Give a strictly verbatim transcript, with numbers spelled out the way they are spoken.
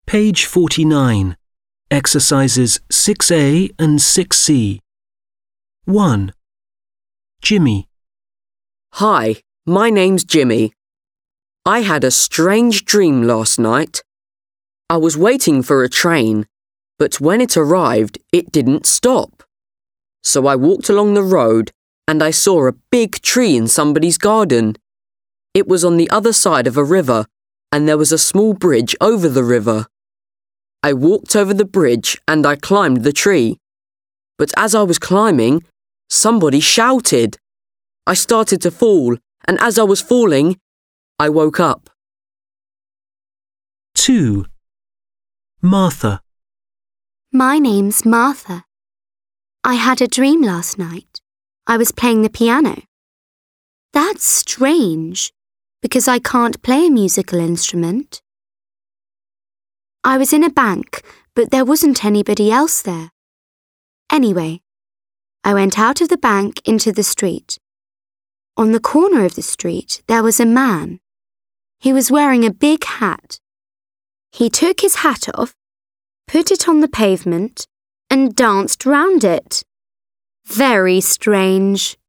Page forty-nine. Exercises six A and six C. one. Jimmy. Hi, my name's Jimmy. I had a strange dream last night. I was waiting for a train, but when it arrived, it didn't stop. So I walked along the road and I saw a big tree in somebody's garden. It was on the other side of a river and there was a small bridge over the river. I walked over the bridge and I climbed the tree. But as I was climbing, somebody shouted. I started to fall, and as I was falling, I woke up. two. Martha. My name's Martha. I had a dream last night. I was playing the piano. That's strange, because I can't play a musical instrument. I was in a bank, but there wasn't anybody else there. Anyway, I went out of the bank into the street. On the corner of the street, there was a man. He was wearing a big hat. He took his hat off, put it on the pavement, and danced round it. Very strange.